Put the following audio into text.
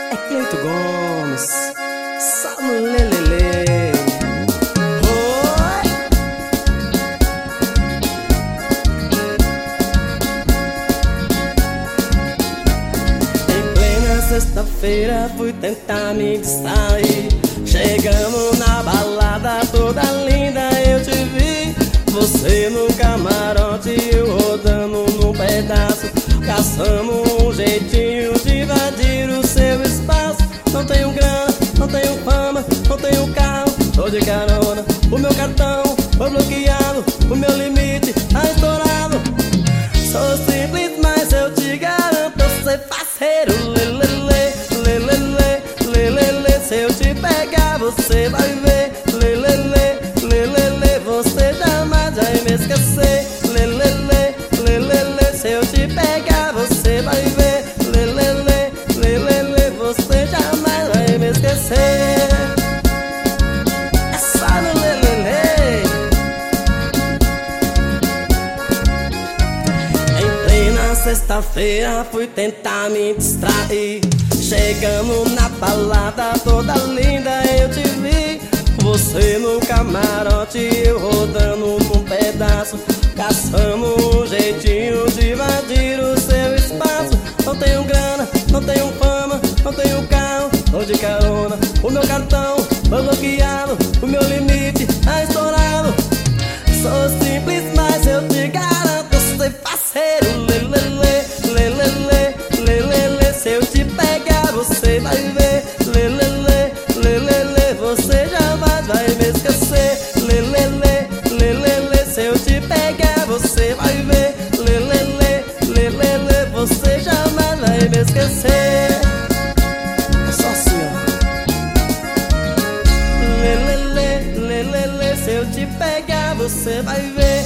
É Cleito Gomes, só no lelele. Oi! Em plena sexta-feira fui tentar me distrair. Chegamos na balada toda linda, eu te vi. Você no camarote, eu rodando num pedaço. Caçamos um jeitinho de invadir o seu espaço. Não tenho grana, não tenho fama, não tenho carro, tô de carona. O meu cartão foi bloqueado, o meu limite tá estourado. Sou simples, mas eu te garanto, eu sei parceiro. Lelele, lelele, lelele. Se eu te pegar, você vai ver. Lelele, lelele, você jamais vai me esquecer. Lelele, lelele. Se eu te pegar, você vai ver. Lelele, lelele, você jamais vai me esquecer. É só no lelele. Em plena sexta-feira fui tentar me distrair. Chegamos na balada toda linda, eu te vi. Você no camarote, eu rodando num pedaço. Caçamos um jeitinho de invadir o seu espaço. Não tenho grana, não tenho fama, não tenho carro, tô de carona. O meu cartão foi bloqueado, o meu limite tá estourado. Sou simples, mas eu te garanto, eu sei parceiro. Lelele, lelele, lelele. Se eu te pegar, você vai ver. Lelele, lelele, você jamais vai me esquecer. Lelele, lelele. Se eu te pegar, você vai ver. Lelele, lelele, você jamais vai me esquecer. É só assim, ó. Lelele, lelele. Se eu te pegar, você vai ver.